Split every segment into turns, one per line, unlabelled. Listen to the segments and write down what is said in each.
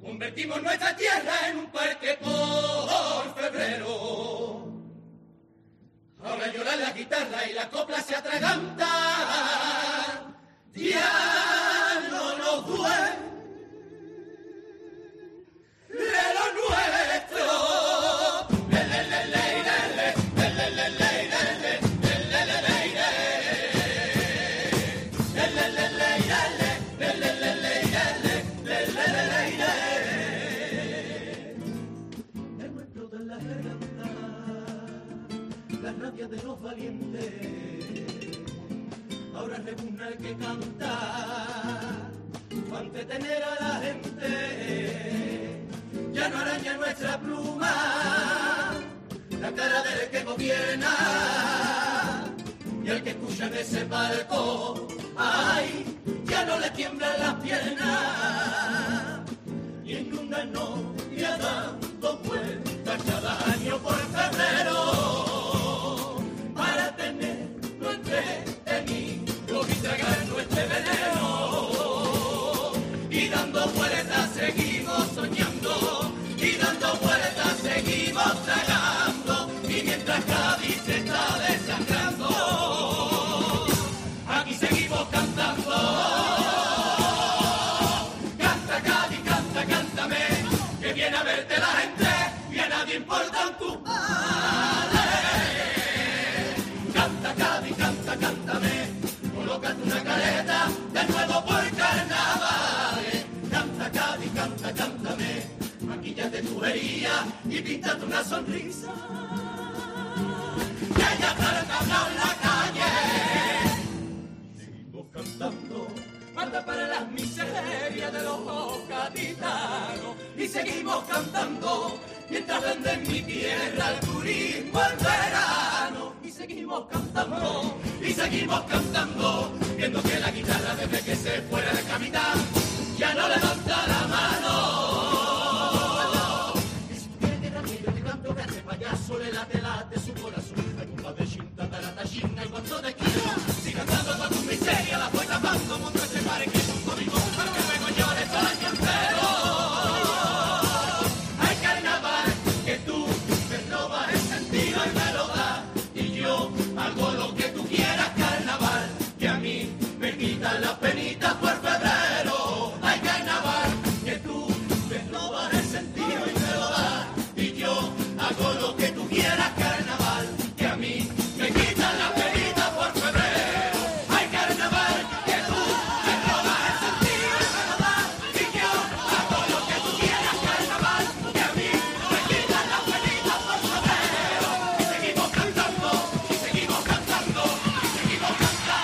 Convertimos nuestra tierra en un parque por febrero. Ahora llora la guitarra y la copla se atraganta. Ya no nos duele lo nuestro. El nuestro de la garganta, la rabia de los valientes. Ahora repugna el que canta, ante tener a la gente. Ya no araña nuestra pluma, la cara del que gobierna. Y el que escucha en ese palco, ay, ya no le tiemblan las piernas. Y en una novia dando vueltas cada año por febrero, para tenerlo entretenido y tragarnos este veneno. Y dando vueltas seguimos soñando, y dando vueltas seguimos tragando, y mientras Cádiz se está desangrando, aquí seguimos cantando. Canta Cádiz, canta, cántame, que viene a verte la gente y a nadie importan tus males. Canta Cádiz, canta, cántame, colócate una careta de nuevo por carnavales. Canta Cádiz, canta, cántame, maquíllate tu herida y píntate una sonrisa. Que haya carnaval en la calle. Seguimos cantando, manda para las miserias de los gaditanos. Y seguimos cantando, mientras venden mi tierra al turismo en verano. Y seguimos cantando, viendo que la guitarra desde que se fuera de capital ya no levanta la mano. Y si quiere que también yo te canto, que este payaso le late su corazón. Hay un de chinta, tarata, china y cuanto de esquina. Si cantando con tu miseria, la voy tapando, mundo se pare que es un cómico, para que luego llore todo el año entero. Hay carnaval que tú me robas el sentido y me lo das, y yo hago lo que tú quieras, carnaval, que a mí me quitan las penitas por febrero. Hay carnaval que tú me robas el sentido y me lo das, y yo hago lo que tú quieras, carnaval, que a mí me quitan las penitas por febrero. Hay carnaval que tú me robas el sentido y me lo das, y yo hago lo que tú quieras, carnaval, que a mí me quitan las penitas por febrero. Y seguimos cantando, y seguimos cantando, y seguimos cantando.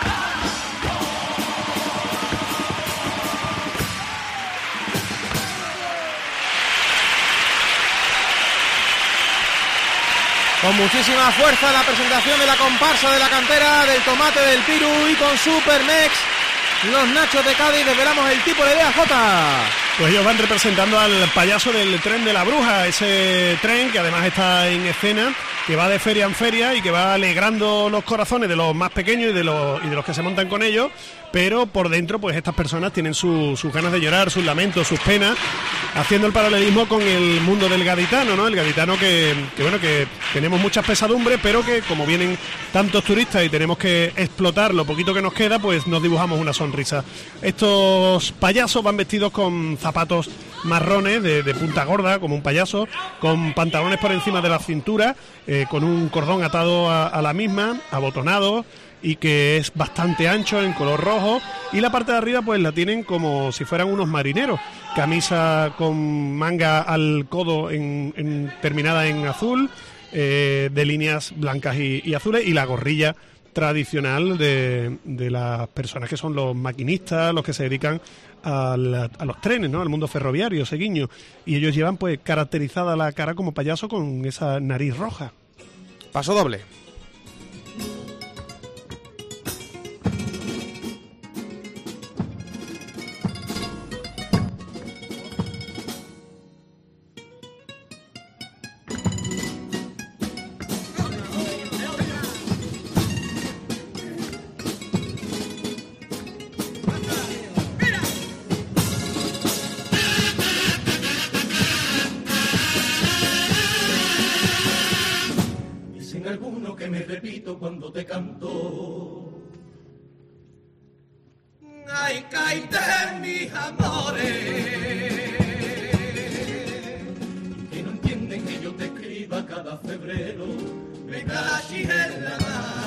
Con muchísima fuerza la presentación de la comparsa de la cantera del Tomate del Piru y con Supermex, los Nachos de Cádiz, desvelamos el tipo de DAJ.
Pues ellos van representando al payaso del tren de la bruja, ese tren que además está en escena, que va de feria en feria y que va alegrando los corazones de los más pequeños y de los que se montan con ellos, pero por dentro pues estas personas tienen sus ganas de llorar, sus lamentos, sus penas, haciendo el paralelismo con el mundo del gaditano, ¿no? El gaditano que bueno, que tenemos muchas pesadumbres, pero que como vienen tantos turistas y tenemos que explotar lo poquito que nos queda, pues nos dibujamos una sonrisa. Estos payasos van vestidos con zapatos marrones de punta gorda, como un payaso, con pantalones por encima de la cintura, con un cordón atado a la misma, abotonado, y que es bastante ancho, en color rojo, y la parte de arriba pues la tienen como si fueran unos marineros, camisa con manga al codo terminada en azul, de líneas blancas y azules, y la gorrilla tradicional de las personas que son los maquinistas, los que se dedican a los trenes, ¿no? Al mundo ferroviario, seguiño, y ellos llevan pues caracterizada la cara como payaso con esa nariz roja.
Paso doble.
grito cuando te canto. Ay, cállate, mis amores, que no entienden que yo te escriba cada febrero, me cachis en la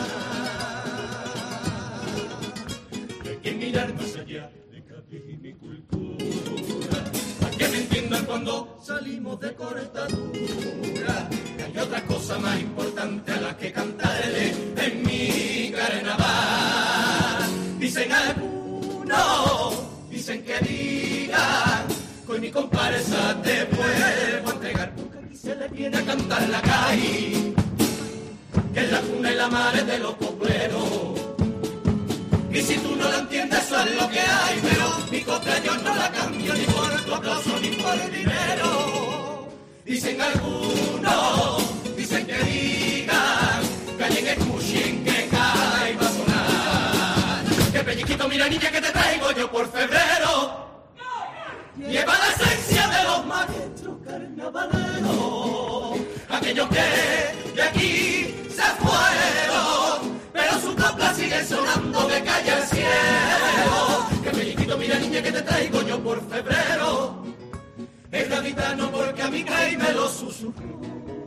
mar. Hay que mirar más allá de Cádiz y mi cultura, para que me entiendan cuando salimos de cortadura, que hay otra cosa más importante a la que cantarle en mi carnaval. Dicen algunos, dicen que digan, con mi comparsa te vuelvo a entregar, porque aquí se le viene a cantar la calle, que es la cuna y la madre de los copleros. Y si tú no la entiendes, eso es lo que hay, pero mi copla yo no la cambio ni por tu aplauso ni por dinero. Dicen algunos, dicen que digan, callen, escuchen que cae va a sonar. Que pellizquito, mira niña, que te traigo yo por febrero. Lleva la esencia de los maestros carnavaleros, aquellos que de aquí se fueron, pero su copla sigue sonando de calle al cielo. Que pellizquito, mira niña, que te traigo yo por febrero. Es gaditano porque a mi caí me lo susurró.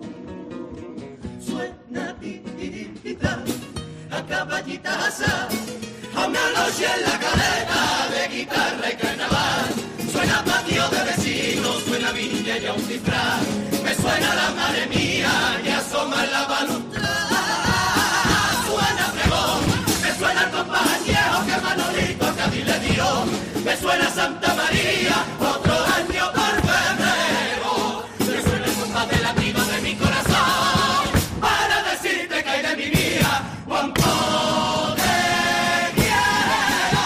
Suena titita a caballitaza, a una noche en la caleta de guitarra y carnaval. Suena patio de vecinos, suena villa y a un disfraz. Me suena la madre mía y asoma la balustrada. Suena pregón, me suena el compás viejo que Manolito a Cádiz le dio. Me suena Santa María, otro año por febrero. Me suena el compás de latido de mi corazón, para decirte que hay de mi vida cuánto te quiero.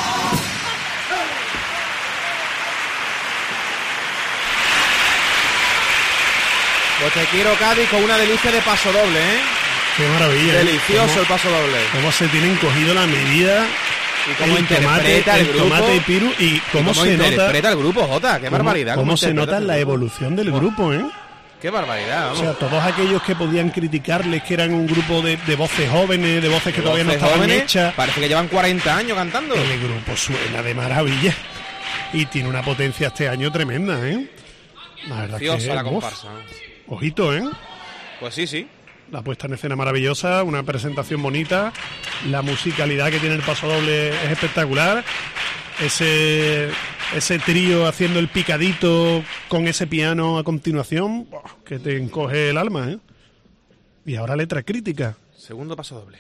Pues te quiero, Cádiz, con una delicia de paso doble, ¿eh?
Qué maravilla.
Delicioso el paso doble.
Cómo se tienen cogido la medida.
Y cómo interpreta el grupo.
Tomate y Piru. Y cómo se
interpreta el grupo, Jota. Qué barbaridad.
Cómo se nota la evolución del grupo, ¿eh?
Qué barbaridad, vamos.
O sea, todos aquellos que podían criticarles que eran un grupo de voces jóvenes, de voces que todavía no estaban hechas.
Parece que llevan 40 años cantando.
El grupo suena de maravilla. Y tiene una potencia este año tremenda, ¿eh? La verdad
Preciosa
que,
la comparsa.
Ojito, ¿eh?
Pues sí, sí.
La puesta en escena maravillosa, una presentación bonita, la musicalidad que tiene el paso doble es espectacular, ese trío haciendo el picadito con ese piano a continuación, que te encoge el alma, ¿eh? Y ahora letra crítica.
Segundo paso doble.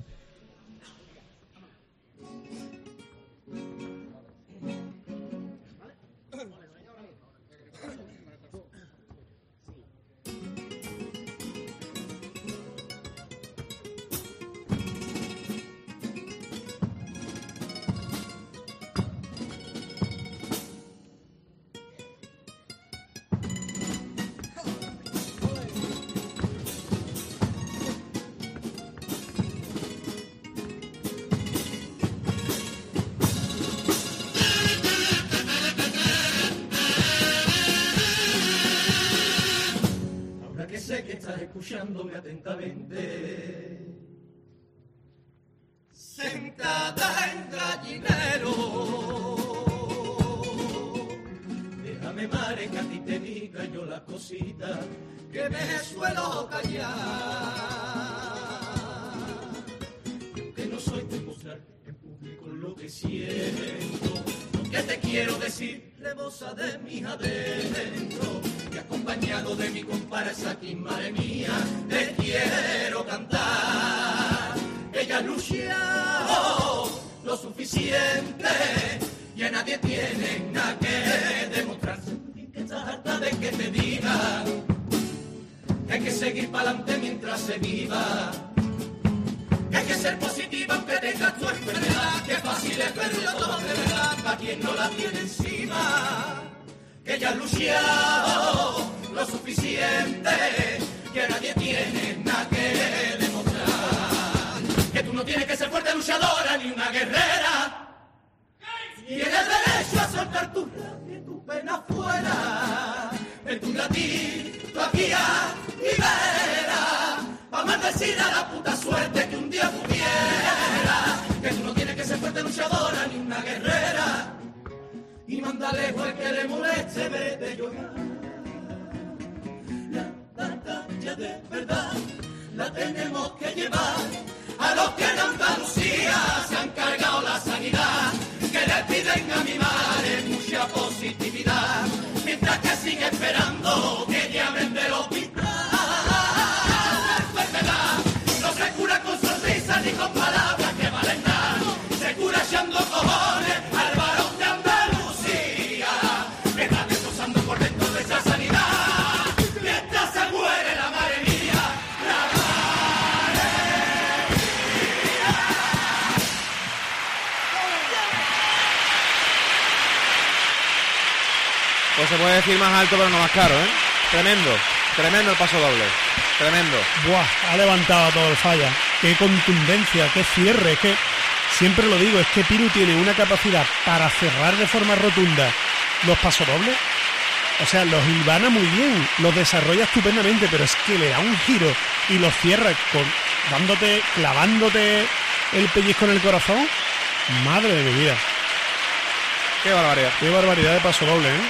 Escuchándome atentamente, sentada en gallinero, déjame, mare, que a ti te diga yo las cositas que me suelo callar. Y aunque no soy de mostrar en público lo que siento, lo que te quiero decir, rebosa de mis adentro. Y acompañado de mi comparsa aquí, madre mía, te quiero cantar. Ella ha luchado lo suficiente y a nadie tiene nada que demostrarse. Y que estás harta de que te digan que hay que seguir para adelante mientras se viva, que hay que ser positiva aunque tengas tu enfermedad, que fácil es verlo todo de verdad para quien no la tiene encima. Que ella ha luchado lo suficiente, que a nadie tiene nada que demostrar. Que tú no tienes que ser fuerte luchadora ni una guerrera. Tienes derecho a soltar tu rabia y tu pena fuera. En tu latín, tu aquí y vera, pa' decir a la puta suerte que un día pudiera, que tú no tienes que ser fuerte luchadora ni una guerrera, y manda lejos el que le moleste verte llorar. La batalla de verdad la tenemos que llevar a los que en Andalucía se han cargado la sanidad, que le piden a mi madre mucha positividad, mientras que sigue esperando que llamen del hospital. La enfermedad no se cura con sonrisas ni con palabras que valen nada, se cura echando cojones al varón de Andalucía, que está destrozando por dentro de esa sanidad, mientras se muere la madre mía, la madre mía.
Pues se puede decir más alto pero no más caro, ¿eh? Tremendo el paso doble, tremendo.
Buah, ha levantado a todo el Falla. Qué contundencia, qué cierre, es que siempre lo digo, es que Piru tiene una capacidad para cerrar de forma rotunda los pasodobles. O sea, los hilvana muy bien, los desarrolla estupendamente, pero es que le da un giro y los cierra clavándote el pellizco en el corazón. Madre de mi vida.
Qué barbaridad.
Qué barbaridad de pasodoble, ¿eh?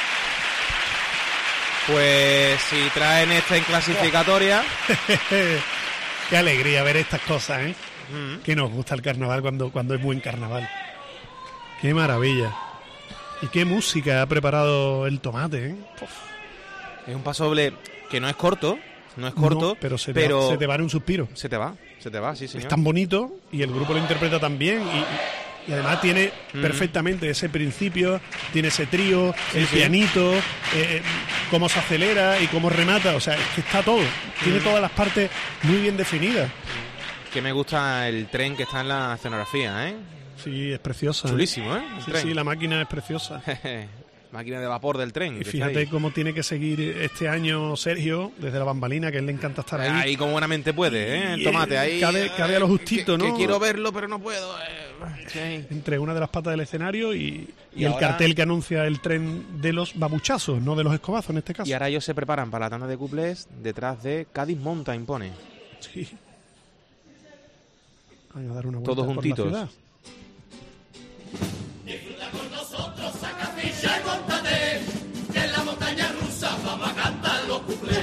Pues si traen esta en clasificatoria...
Qué alegría ver estas cosas, ¿eh? Que nos gusta el carnaval cuando es buen carnaval. Qué maravilla. Y qué música ha preparado el Tomate, ¿eh?
Es un paso doble que no es corto, no,
pero se te va en un suspiro.
Se te va, sí, señor.
Es tan bonito y el grupo lo interpreta tan bien y además tiene perfectamente ese principio, tiene ese trío, el pianito, cómo se acelera y cómo remata, o sea, es que está todo, tiene todas las partes muy bien definidas.
Que me gusta el tren que está en la escenografía, ¿eh?
Sí, es preciosa.
Chulísimo, ¿eh?
Sí, la máquina es preciosa.
Máquina de vapor del tren.
Y fíjate cómo tiene que seguir este año Sergio, desde la bambalina, que a él le encanta estar ahí.
Ahí como buenamente puede, ¿eh? El Tomate, ahí...
Cabe a lo justito, ¿no?
Que quiero verlo, pero no puedo. Sí.
Entre una de las patas del escenario y el
ahora...
cartel que anuncia el tren de los babuchazos, no de los escobazos en este caso.
Y ahora ellos se preparan para la tanda de cuplés detrás de Cádiz Mountain, pone.
Sí. Van a dar una vuelta
todos
por
juntitos.
la ciudad.
Disfruta con nosotros, saca ficha y móntate, que en la montaña rusa vamos a cantar los cuplés.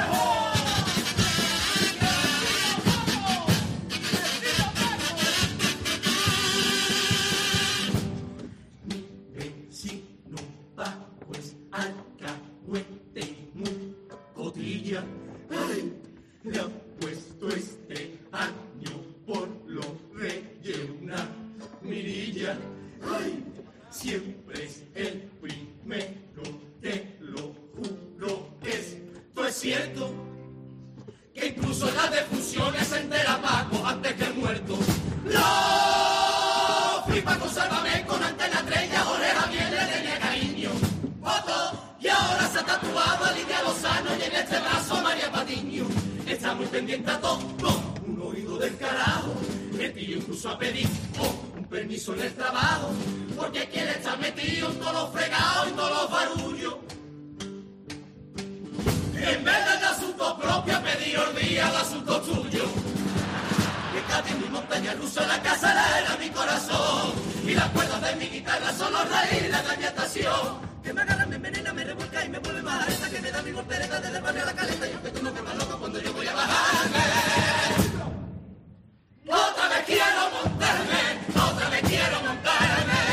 Cotilla, ay, le han puesto este año por los reyes una mirilla, ay, siempre es el primero, te lo juro, esto es cierto, que incluso en las defunciones se entera Paco antes que el muerto. ¡No! Flipa con Sálvame, con Antena 3 y a Jorge Javier le tenía cariño. ¡Foto! Y ahora se ha tatuado a Lidia Lozano y en este brazo a María Patiño. Está muy pendiente a todo, un oído del carajo. El tío incluso ha pedido un permiso en el trabajo, porque quiere estar metido en todos los fregados y todos los barullos. En vez del asunto propio, ha pedido el día el asunto tuyo. Que Cádiz, mi montaña rusa, la casa era mi corazón, y las cuerdas de mi guitarra son los raíles de mi estación. Que me agarra, me envenena, me revuelca y me vuelve más esa que me da mi voltereta desde el barrio a la caleta. Y aunque tú no vuelvas loco cuando yo voy a bajarme, otra vez quiero montarme, otra vez quiero montarme.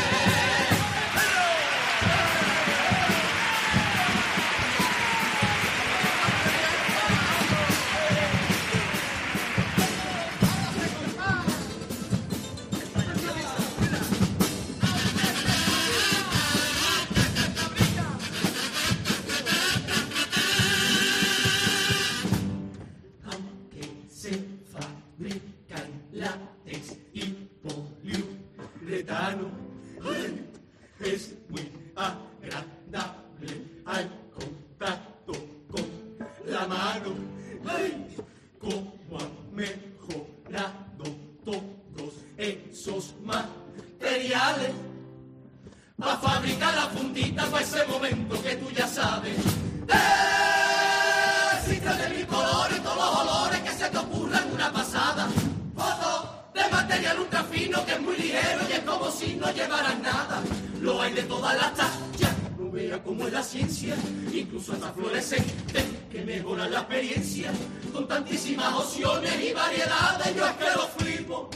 el ultra fino que es muy ligero y es como si no llevaras nada. Lo hay de todas las tallas, no vea cómo es la ciencia, incluso hasta fluorescente, que mejora la experiencia, con tantísimas opciones y variedades, yo es que lo flipo.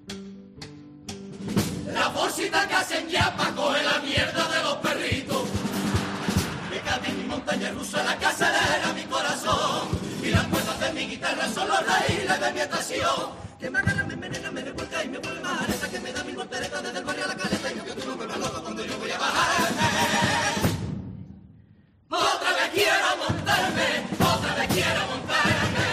La bolsita que hacen ya pa' coger la mierda de los perritos. De Cádiz mi montaña rusa, la que acelera mi corazón. Y las cuerdas de mi guitarra son los raíles de mi estación. Que me agarra, me envenena, me revuelca y me vuelve más. Esa que me da mil volteretas desde el barrio a la caleta. Y yo que tú no me vuelvas loco cuando yo voy a bajarme. Otra vez quiero montarme, otra vez quiero montarme.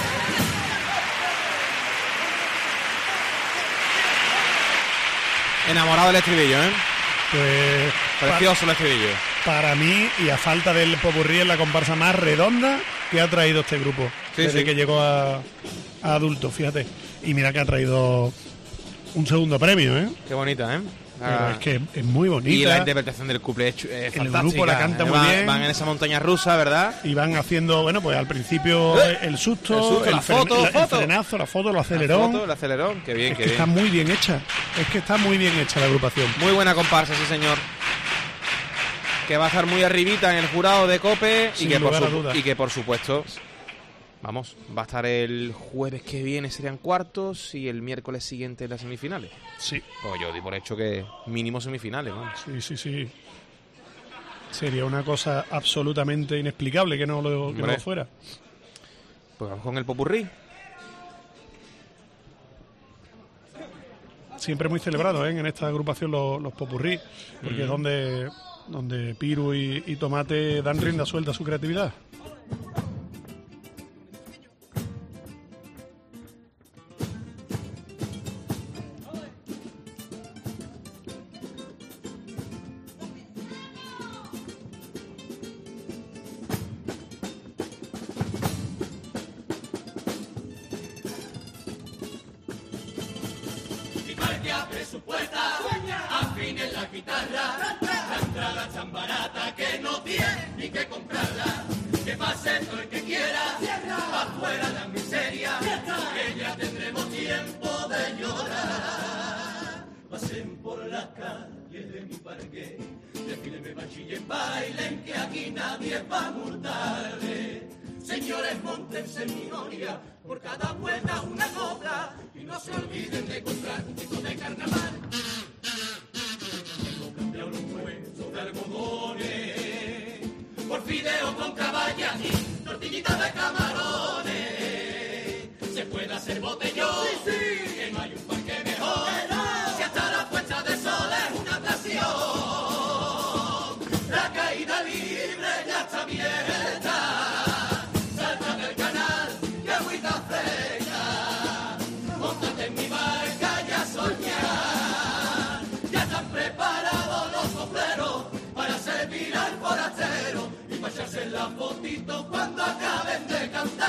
Enamorado del estribillo, ¿eh?
Pues
precioso el estribillo.
Para mí, y a falta del popurrí, es la comparsa más redonda que ha traído este grupo desde que llegó a adultos, fíjate. Y mira que ha traído un segundo premio, ¿eh?
Qué bonita, ¿eh?
Pero es que es muy bonita.
Y la interpretación del couple es fantástica.
El grupo la canta muy bien.
Van en esa montaña rusa, ¿verdad?
Y van haciendo, bueno, pues al principio el susto,
la foto,
el frenazo, la foto, el acelerón.
El acelerón, qué bien,
es
qué
que
bien.
Está muy bien hecha. Es que está muy bien hecha la agrupación.
Muy buena comparsa, sí señor. Que va a estar muy arribita en el jurado de COPE
Sin
y que,
lugar a dudas.
por supuesto, vamos, va a estar el jueves que viene, serían cuartos, y el miércoles siguiente las semifinales.
Sí.
Pues yo di por hecho que mínimo semifinales, ¿no?
Sí. Sería una cosa absolutamente inexplicable que no lo fuera.
Pues vamos con el popurrí.
Siempre muy celebrado, ¿eh? En esta agrupación los popurrí, porque es donde Piru y Tomate dan rienda suelta a su creatividad.
Presupuesta, afinen la guitarra, la entrada tan barata que no tiene ni que comprarla. Que pase todo el que quiera, afuera la miseria, que ya tendremos tiempo de llorar. Pasen por las calles de mi parque, desfílenme, bachillen, bailen, que aquí nadie va a multarle. Señores, montense en mi noria, por cada vuelta una copla, y no se olviden de comprar un pico de carnaval. Tengo cambiado los huesos de algodones por fideo con caballa y tortillitas de camarones. Se puede hacer botellón, que no hay un parque mejor, si hasta la puesta de sol es una atracción. La caída libre ya está abierta. En la fotito cuando acaben de cantar.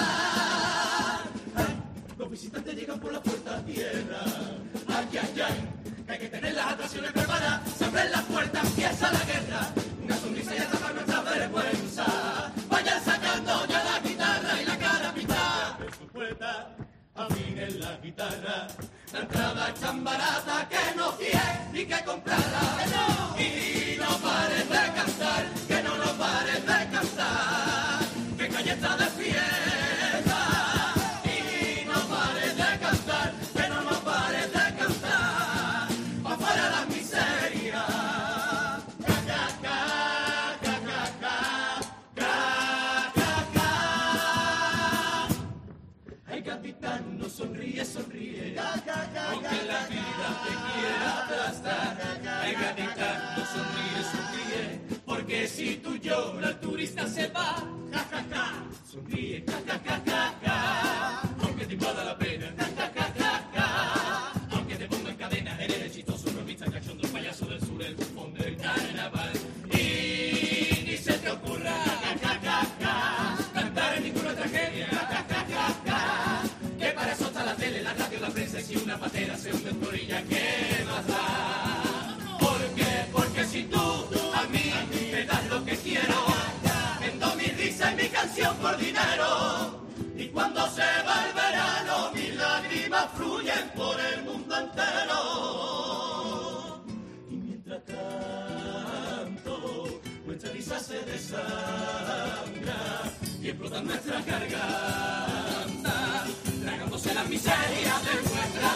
Ay, los visitantes llegan por la puerta tierra. Ay, ay, ay, hay que tener las atracciones preparadas. Se abren las puertas, empieza la guerra. Una sonrisa y atapa nuestra vergüenza. Vayan sacando ya la guitarra y la cara pintada. En su puerta, afinen la guitarra. La entrada es tan barata que no tiene ni que comprarla. Y no pares de cantar, que no nos pares de cantar, que calle está de fiesta. Y no pares de cantar, que no nos pares de cantar, pa' fuera las miserias. Ca, ca, ca, ca, ca, ca, ca, ca. Ay, capitán, sonríe, sonríe, aunque la vida te quiera aplastar. Ay, gatita, no sonríe, sonríe, porque si tú lloras el turista se va. Ja, ja, ja, sonríe, ja, ja, ja, ja, ja, aunque te invada la pena. Ja, ja, ja, ja, ja, aunque te ponga en cadena, eres el chistoso, bromista, cachondo, el payaso del sur, el bufón del carnaval. Y ni se te ocurra, ja, ja, ja, ja, cantar en ninguna tragedia. Ja, ja, ja, ja, ja, que para eso está la tele, la radio, la prensa, y si una patera se hunde en tu orilla, ¿qué más da? Porque si tú a mí me das lo que quiero, vendo mi risa y mi canción por dinero, y cuando se va el verano mis lágrimas fluyen por el mundo entero. Y mientras tanto, nuestra risa se desangra y explota nuestra garganta, tragándose las miserias de nuestra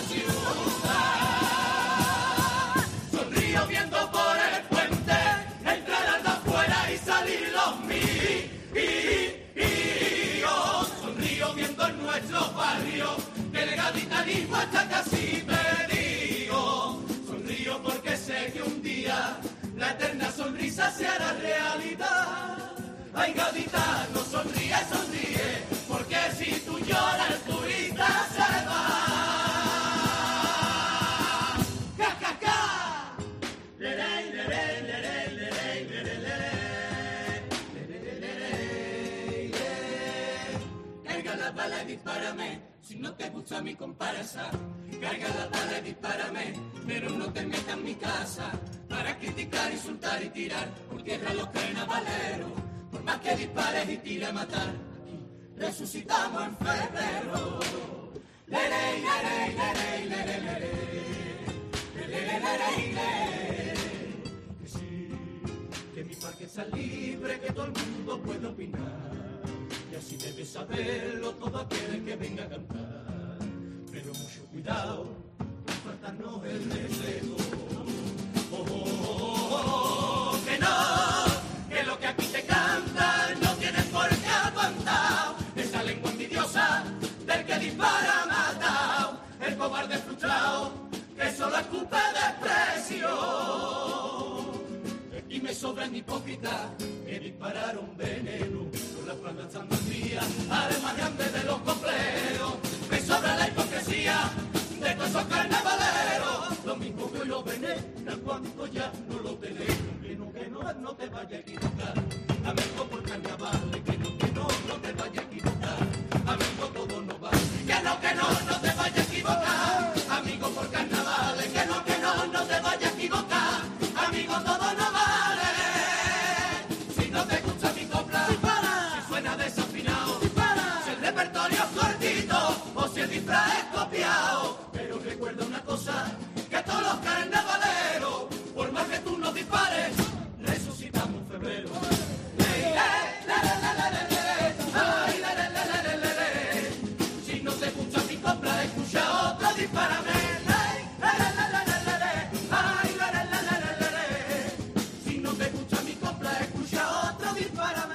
ciudad. Sonrío viendo por el puente, entrar al de afuera y salir los míos. Sonrío viendo en nuestros barrios, que el gaditanismo está casi perdido. Sonrío porque sé que un día la eterna sonrisa se hará realidad. Ay, gaditano, sonríe, sonríe, porque si tú lloras el turista se va. ¡Ja, ja, ja! Lerey, lerey, lerey, lerey, lerey, lerey, lerey. Carga la bala y dispárame, si no te gusta mi comparsa. Carga la bala y dispárame, pero no te metas en mi casa para criticar, insultar y tirar por tierra a los carnavaleros. Por más que dispares y tire a matar, aquí resucitamos en febrero. Lerey, lerey, lerey, lerey, lerey, lerey, lerey. Que sí, que mi parque está libre, que todo el mundo puede opinar. Y así debe saberlo todo aquel que venga a cantar. Pero mucho cuidado, no faltarnos el deseo. Oh, oh, oh, oh, que no, que lo que aquí te canta no tiene por qué aguantar. Esa lengua envidiosa del que dispara matado, el cobarde frustrado que solo escupe desprecio. Y me sobran hipócritas que dispararon veneno con las plantas tan vacías, además grande de los complejos. Me sobra la hipocresía de todos esos carnavaleros. Lo mismo que lo veneran cuando ya no lo tenés. Que no te vayas a equivocar. Amigo por carnavales, que no te vayas a equivocar. Amigo todo no vale. Que no te vayas a equivocar. Amigo por carnavales, que no te vayas a equivocar. Amigo todo no vale. Si no te gusta mi copla, si suena desafinado, si el repertorio es cortito o si el disfraz es copiado. Pero recuerda una cosa, que todos los carnavaleros, por más que tú nos dispares, resucitamos en febrero. Si no te gusta mi copla, escucha otra, dispárame. Si no te gusta mi copla, escucha otra, dispárame.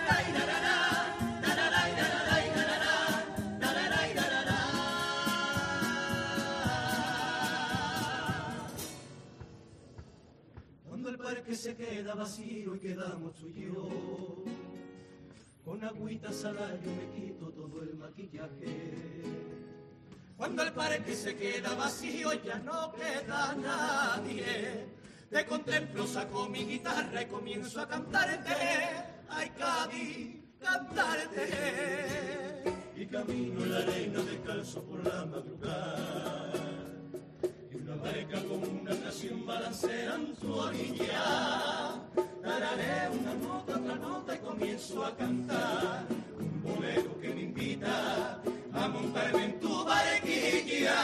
Cuando el parque se queda vacío y quedamos tú y yo, con agüita salada yo me quito todo el maquillaje. Cuando el parque se queda vacío y ya no queda nadie, te contemplo, saco mi guitarra y comienzo a cantarte. Ay, Cádiz, cantarte. Y camino en la arena descalzo por la madrugada, y una barca con una canción balancea en su orilla. Tararé una nota, otra nota y comienzo a cantar un bolero que me invita a montarme en tu barquilla.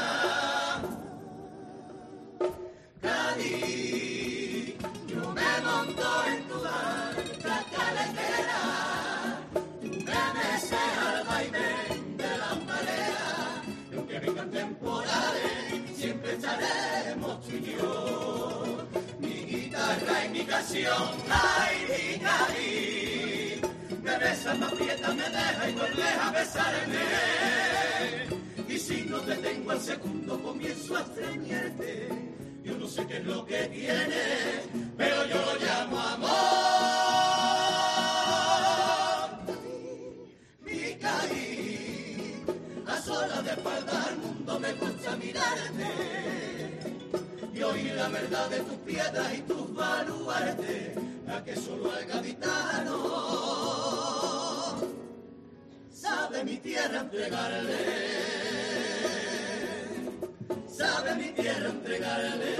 Cádiz, yo me monto en tu barca caletera, tú me meces al vaivén de las mareas, y aunque vengan temporales, siempre estaremos tú y yo. Mi guitarra y mi canción, ay, mi Cádiz, me besa, me aprieta, me deja y vuelve a besarme. Y si no te tengo al segundo, comienzo a extrañarte. Yo no sé qué es lo que tiene, pero yo lo llamo amor. Mi Cádiz, a solas de espalda al mundo me gusta mirarte y oír la verdad de tus piedras y tus baluartes, a que solo al gaditano sabe mi tierra entregarle. Sabe mi tierra entregarle.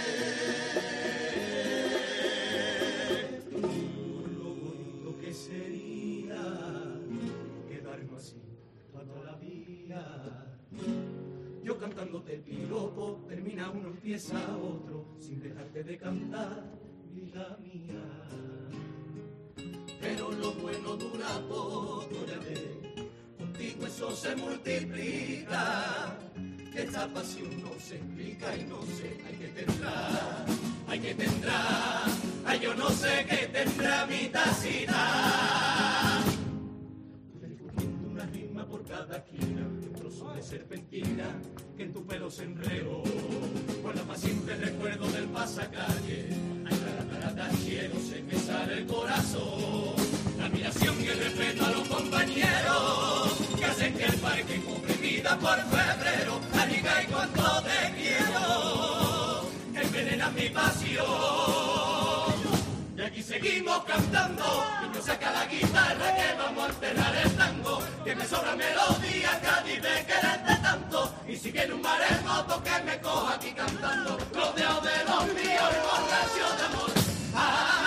Lo bonito que sería quedarnos así toda la vida. Yo cantando piropo termina uno, empieza otro, sin dejarte de cantar, vida mía. Pero lo bueno dura poco, ya ves, contigo eso se multiplica. Esta pasión no se explica y no sé, hay que tendrá, ay yo no sé qué tendrá mi tacita. Recogiendo una rima por cada esquina, un trozo de serpentina que en tu pelo se enredó. Guarda para siempre el recuerdo del pasacalle, ay tarata cielo se me sale el corazón. La admiración y el respeto a los compañeros que hacen que el parque cobre vida por febrero. Amiga, y cuánto te quiero, envenena mi pasión. Y aquí seguimos cantando, y yo saca la guitarra que vamos a enterrar el tango. Que me sobra melodía, Cádiz de quererte tanto. Y sigue en un maremoto que me coja aquí cantando, rodeado de los míos, borracho de amor.